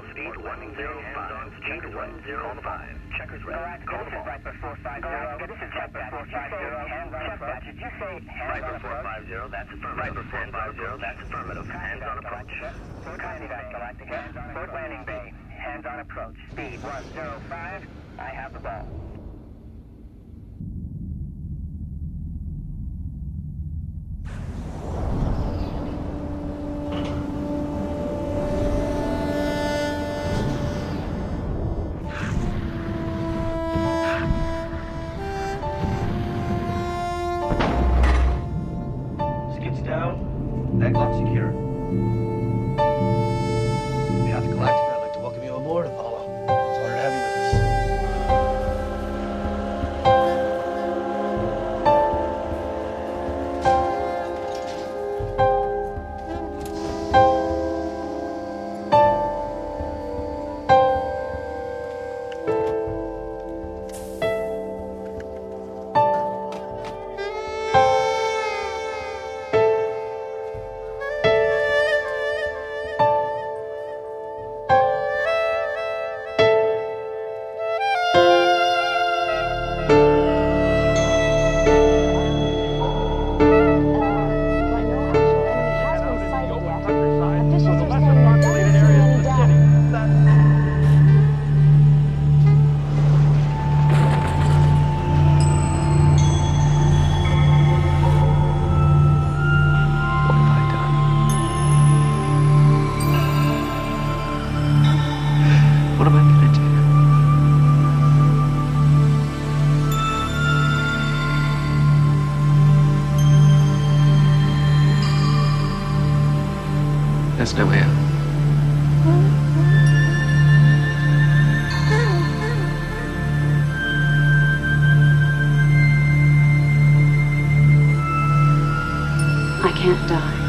Speed 105. Speed 105. Checkers red. Call the ball. Viper 450. This is Viper 450. Hands on approach. Did you say hands on approach? Viper 450. That's affirmative. Viper 450. That's affirmative. Hands on approach. Copy that, Galactica. Fort Landing Bay. Hands on approach. Speed 105. I have the ball. Deck lock secure. On behalf of Galactica, I'd like to welcome you aboard, Apollo. It's an honor to have you What am I gonna do? There's no way out. I can't die.